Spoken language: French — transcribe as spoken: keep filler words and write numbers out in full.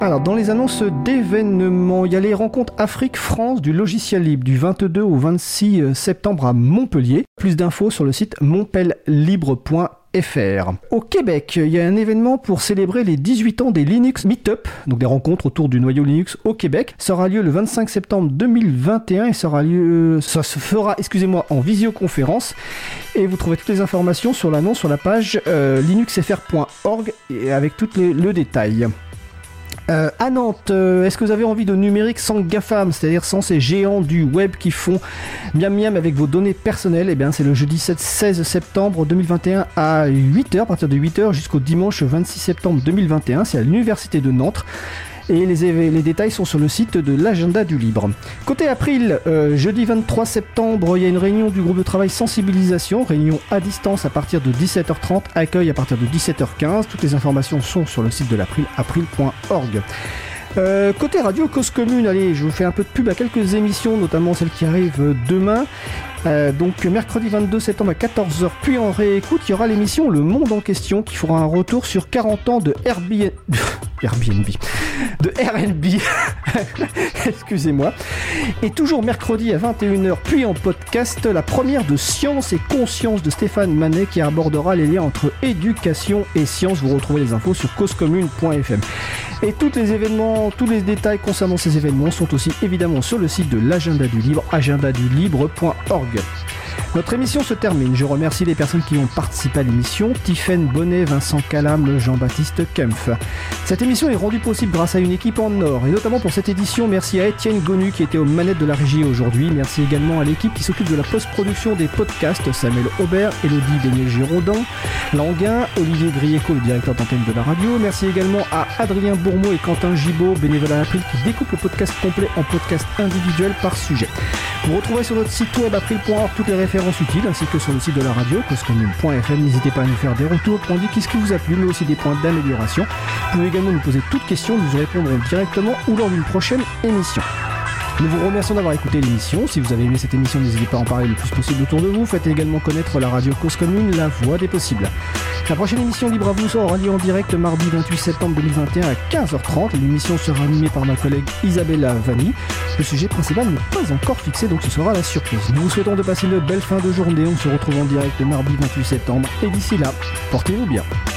Alors, dans les annonces d'événements, il y a les rencontres Afrique-France du logiciel libre du vingt-deux au vingt-six septembre à Montpellier. Plus d'infos sur le site montpellibre point f r. Au Québec, il y a un événement pour célébrer les dix-huit ans des Linux Meetup, donc des rencontres autour du noyau Linux au Québec. Ça aura lieu le vingt-cinq septembre deux mille vingt et un et ça, aura lieu, ça se fera excusez-moi, en visioconférence. Et vous trouvez toutes les informations sur l'annonce sur la page euh, linux f r point org et avec tout les, le détail. Euh, à Nantes, euh, est-ce que vous avez envie de numérique sans GAFAM, c'est-à-dire sans ces géants du web qui font miam miam avec vos données personnelles? Eh bien, c'est le jeudi seize septembre deux mille vingt et un à huit heures, à partir de huit heures jusqu'au dimanche vingt-six septembre deux mille vingt et un, c'est à l'université de Nantes. Et les, les détails sont sur le site de l'agenda du libre. Côté April, euh, jeudi vingt-trois septembre, il y a une réunion du groupe de travail sensibilisation, réunion à distance à partir de dix-sept heures trente, accueil à partir de dix-sept heures quinze. Toutes les informations sont sur le site de l'April, april point org. Euh, côté radio Cause Commune, allez, je vous fais un peu de pub à quelques émissions, notamment celle qui arrive demain. Euh, donc mercredi vingt-deux septembre à quatorze heures, puis en réécoute, il y aura l'émission Le Monde en question qui fera un retour sur quarante ans de Airbnb. Airbnb. De R and B. Excusez-moi. Et toujours mercredi à vingt et une heures, puis en podcast, la première de Science et Conscience de Stéphane Manet qui abordera les liens entre éducation et science. Vous retrouvez les infos sur cause commune point f m. Et tous les événements, tous les détails concernant ces événements sont aussi évidemment sur le site de l'agenda du libre, agenda du libre point org. Notre émission se termine. Je remercie les personnes qui ont participé à l'émission. Tiffaine Bonnet, Vincent Calam, Jean-Baptiste Kempf. Cette émission est rendue possible grâce à une équipe en or. Et notamment pour cette édition, merci à Étienne Gonu qui était aux manettes de la régie aujourd'hui. Merci également à l'équipe qui s'occupe de la post-production des podcasts. Samuel Aubert, Elodie Beignet-Girondin, Languin, Olivier Grieco, le directeur d'antenne de la radio. Merci également à Adrien Bourmeau et Quentin Gibaud, bénévoles à l'April, qui découpent le podcast complet en podcast individuel par sujet. Vous retrouvez sur notre site web april point org toutes les références utiles ainsi que sur le site de la radio cause commune point f m. N'hésitez pas à nous faire des retours pour indiquer ce qui vous a plu mais aussi des points d'amélioration. Vous pouvez également nous poser toutes questions, nous y répondrons directement ou lors d'une prochaine émission. Nous vous remercions d'avoir écouté l'émission. Si vous avez aimé cette émission, n'hésitez pas à en parler le plus possible autour de vous. Faites également connaître la radio Cause Commune, la voix des possibles. La prochaine émission Libre à vous aura lieu en direct mardi vingt-huit septembre deux mille vingt et un à quinze heures trente. L'émission sera animée par ma collègue Isabella Vanni. Le sujet principal n'est pas encore fixé, donc ce sera la surprise. Nous vous souhaitons de passer une belle fin de journée. On se retrouve en direct mardi vingt-huit septembre. Et d'ici là, portez-vous bien.